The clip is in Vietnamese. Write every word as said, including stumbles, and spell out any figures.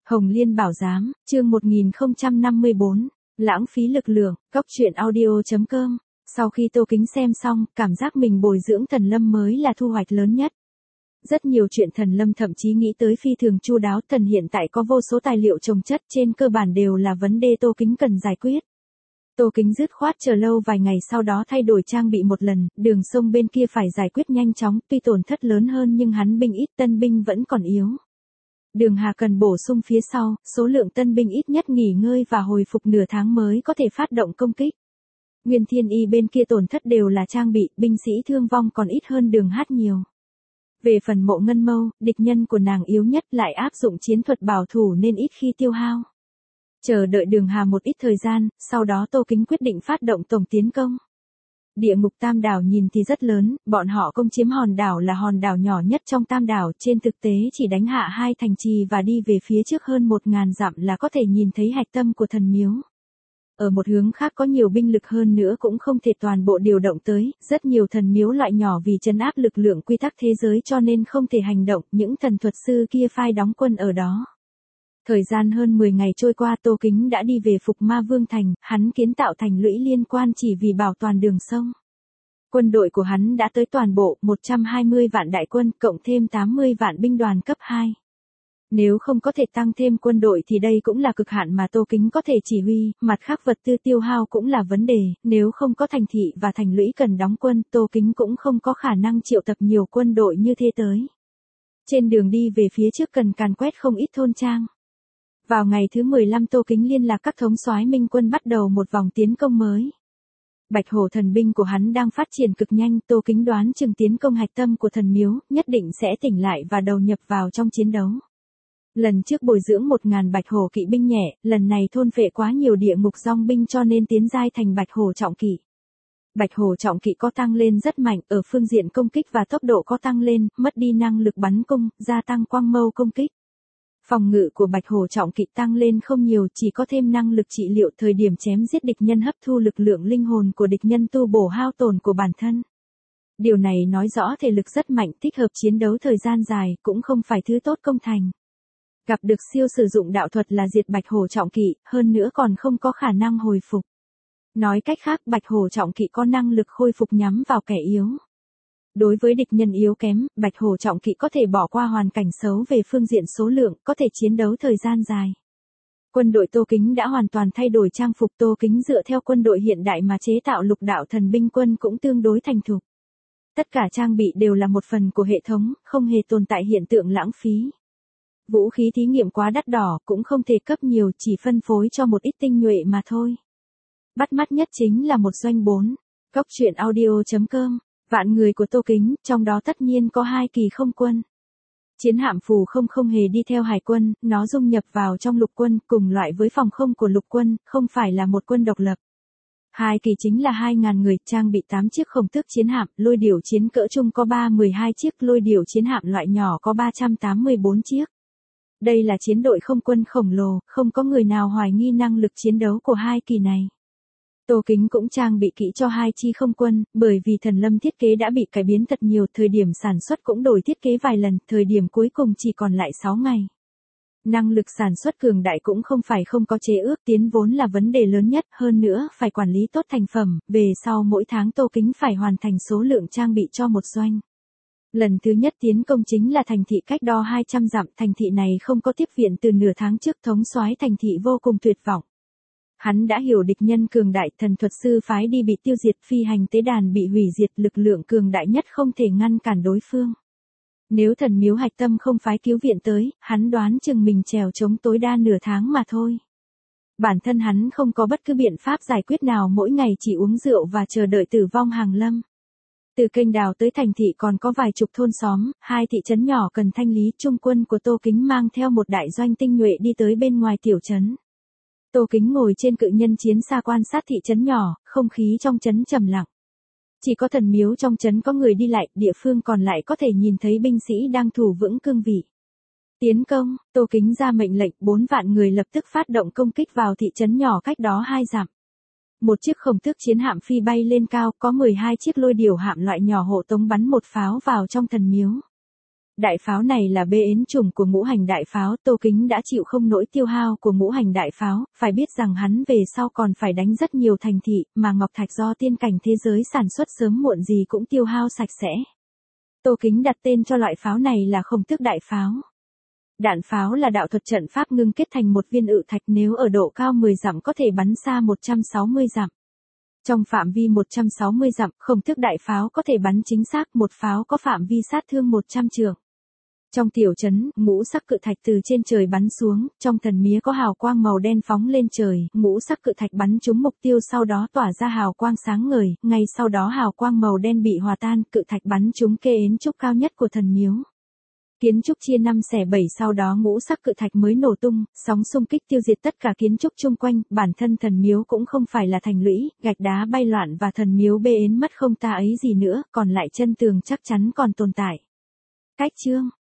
Hồng Liên Bảo Giám, chương một nghìn không trăm năm mươi bốn, lãng phí lực lượng, cóc truyện audio chấm com. Sau khi Tô Kính xem xong, cảm giác mình bồi dưỡng thần lâm mới là thu hoạch lớn nhất. Rất nhiều chuyện thần lâm thậm chí nghĩ tới phi thường chu đáo, thần hiện tại có vô số tài liệu chồng chất, trên cơ bản đều là vấn đề Tô Kính cần giải quyết. Tô Kính dứt khoát chờ lâu vài ngày sau đó thay đổi trang bị một lần, đường sông bên kia phải giải quyết nhanh chóng, tuy tổn thất lớn hơn nhưng hắn binh ít, tân binh vẫn còn yếu. Đường Hà cần bổ sung phía sau, số lượng tân binh ít nhất nghỉ ngơi và hồi phục nửa tháng mới có thể phát động công kích. Nguyên Thiên Y bên kia tổn thất đều là trang bị, binh sĩ thương vong còn ít hơn Đường Hát nhiều. Về phần Mộ Ngân Mâu, địch nhân của nàng yếu nhất lại áp dụng chiến thuật bảo thủ nên ít khi tiêu hao. Chờ đợi Đường Hà một ít thời gian, sau đó Tô Kính quyết định phát động tổng tiến công. Địa ngục Tam đảo nhìn thì rất lớn, bọn họ công chiếm hòn đảo là hòn đảo nhỏ nhất trong Tam đảo, trên thực tế chỉ đánh hạ hai thành trì và đi về phía trước hơn một ngàn dặm là có thể nhìn thấy hạch tâm của thần miếu. Ở một hướng khác có nhiều binh lực hơn nữa cũng không thể toàn bộ điều động tới, rất nhiều thần miếu loại nhỏ vì trấn áp lực lượng quy tắc thế giới cho nên không thể hành động, những thần thuật sư kia phai đóng quân ở đó. Thời gian hơn mười ngày trôi qua, Tô Kính đã đi về Phục Ma Vương Thành, hắn kiến tạo thành lũy liên quan chỉ vì bảo toàn đường sông. Quân đội của hắn đã tới toàn bộ một trăm hai mươi vạn đại quân, cộng thêm tám mươi vạn binh đoàn cấp hai. Nếu không có thể tăng thêm quân đội thì đây cũng là cực hạn mà Tô Kính có thể chỉ huy, mặt khác vật tư tiêu hao cũng là vấn đề, nếu không có thành thị và thành lũy cần đóng quân, Tô Kính cũng không có khả năng triệu tập nhiều quân đội như thế tới. Trên đường đi về phía trước cần càn quét không ít thôn trang. Vào ngày thứ mười lăm Tô Kính liên lạc các thống soái minh quân bắt đầu một vòng tiến công mới. Bạch Hổ thần binh của hắn đang phát triển cực nhanh, Tô Kính đoán chừng tiến công hạch tâm của thần miếu, nhất định sẽ tỉnh lại và đầu nhập vào trong chiến đấu. Lần trước bồi dưỡng một ngàn Bạch Hổ kỵ binh nhẹ, lần này thôn phệ quá nhiều địa ngục dòng binh cho nên tiến giai thành Bạch Hổ trọng kỵ. Bạch Hổ trọng kỵ có tăng lên rất mạnh, ở phương diện công kích và tốc độ có tăng lên, mất đi năng lực bắn cung, gia tăng quang mâu công kích. Phòng ngự của Bạch Hổ trọng kỵ tăng lên không nhiều, chỉ có thêm năng lực trị liệu, thời điểm chém giết địch nhân hấp thu lực lượng linh hồn của địch nhân tu bổ hao tổn của bản thân. Điều này nói rõ thể lực rất mạnh, thích hợp chiến đấu thời gian dài, cũng không phải thứ tốt công thành. Gặp được siêu sử dụng đạo thuật là diệt Bạch Hổ trọng kỵ, hơn nữa còn không có khả năng hồi phục. Nói cách khác, Bạch Hổ trọng kỵ có năng lực khôi phục nhắm vào kẻ yếu. Đối với địch nhân yếu kém, Bạch Hổ trọng kỵ có thể bỏ qua hoàn cảnh xấu về phương diện số lượng, có thể chiến đấu thời gian dài. Quân đội Tô Kính đã hoàn toàn thay đổi trang phục, Tô Kính dựa theo quân đội hiện đại mà chế tạo lục đạo thần binh quân cũng tương đối thành thục. Tất cả trang bị đều là một phần của hệ thống, không hề tồn tại hiện tượng lãng phí. Vũ khí thí nghiệm quá đắt đỏ, cũng không thể cấp nhiều, chỉ phân phối cho một ít tinh nhuệ mà thôi. Bắt mắt nhất chính là một doanh bốn. Cóc truyện audio chấm com. Vạn người của Tô Kính, trong đó tất nhiên có hai kỳ không quân. Chiến hạm phù không không hề đi theo hải quân, nó dung nhập vào trong lục quân, cùng loại với phòng không của lục quân, không phải là một quân độc lập. Hai kỳ chính là hai nghìn người, trang bị tám chiếc khổng tước chiến hạm, lôi điểu chiến cỡ trung có ba mươi hai chiếc, lôi điểu chiến hạm loại nhỏ có ba trăm tám mươi bốn chiếc. Đây là chiến đội không quân khổng lồ, không có người nào hoài nghi năng lực chiến đấu của hai kỳ này. Tô Kính cũng trang bị kỹ cho hai chi không quân, bởi vì thần lâm thiết kế đã bị cải biến thật nhiều, thời điểm sản xuất cũng đổi thiết kế vài lần, thời điểm cuối cùng chỉ còn lại sáu ngày. Năng lực sản xuất cường đại cũng không phải không có chế ước, tiến vốn là vấn đề lớn nhất, hơn nữa phải quản lý tốt thành phẩm, về sau mỗi tháng Tô Kính phải hoàn thành số lượng trang bị cho một doanh. Lần thứ nhất tiến công chính là thành thị cách đo hai trăm dặm, thành thị này không có tiếp viện từ nửa tháng trước, thống soái thành thị vô cùng tuyệt vọng. Hắn đã hiểu địch nhân cường đại, thần thuật sư phái đi bị tiêu diệt, phi hành tế đàn bị hủy diệt, lực lượng cường đại nhất không thể ngăn cản đối phương. Nếu thần miếu hạch tâm không phái cứu viện tới, hắn đoán chừng mình trèo chống tối đa nửa tháng mà thôi. Bản thân hắn không có bất cứ biện pháp giải quyết nào, mỗi ngày chỉ uống rượu và chờ đợi tử vong hàng lâm. Từ kênh đào tới thành thị còn có vài chục thôn xóm, hai thị trấn nhỏ cần thanh lý, trung quân của Tô Kính mang theo một đại doanh tinh nhuệ đi tới bên ngoài tiểu trấn. Tô Kính ngồi trên cự nhân chiến xa quan sát thị trấn nhỏ, không khí trong trấn trầm lặng. Chỉ có thần miếu trong trấn có người đi lại, địa phương còn lại có thể nhìn thấy binh sĩ đang thủ vững cương vị. Tiến công, Tô Kính ra mệnh lệnh, bốn vạn người lập tức phát động công kích vào thị trấn nhỏ cách đó hai dặm. Một chiếc khổng tước chiến hạm phi bay lên cao, có mười hai chiếc lôi điểu hạm loại nhỏ hộ tống bắn một pháo vào trong thần miếu. Đại pháo này là bê ến chùm của ngũ hành đại pháo, Tô Kính đã chịu không nổi tiêu hao của ngũ hành đại pháo, phải biết rằng hắn về sau còn phải đánh rất nhiều thành thị, mà ngọc thạch do tiên cảnh thế giới sản xuất sớm muộn gì cũng tiêu hao sạch sẽ. Tô Kính đặt tên cho loại pháo này là Khổng Tước đại pháo. Đạn pháo là đạo thuật trận pháp ngưng kết thành một viên ự thạch, nếu ở độ cao mười dặm có thể bắn xa một trăm sáu mươi dặm. Trong phạm vi một trăm sáu mươi dặm, Khổng Tước đại pháo có thể bắn chính xác, một pháo có phạm vi sát thương một trăm trượng. Trong tiểu trấn, ngũ sắc cự thạch từ trên trời bắn xuống, trong thần mía có hào quang màu đen phóng lên trời, ngũ sắc cự thạch bắn trúng mục tiêu sau đó tỏa ra hào quang sáng ngời, ngay sau đó hào quang màu đen bị hòa tan, cự thạch bắn trúng kê ến trúc cao nhất của thần miếu. Kiến trúc chia năm xẻ bảy, sau đó ngũ sắc cự thạch mới nổ tung, sóng xung kích tiêu diệt tất cả kiến trúc chung quanh, bản thân thần miếu cũng không phải là thành lũy, gạch đá bay loạn và thần miếu bê ến mất không ta ấy gì nữa, còn lại chân tường chắc chắn còn tồn tại. Cách chương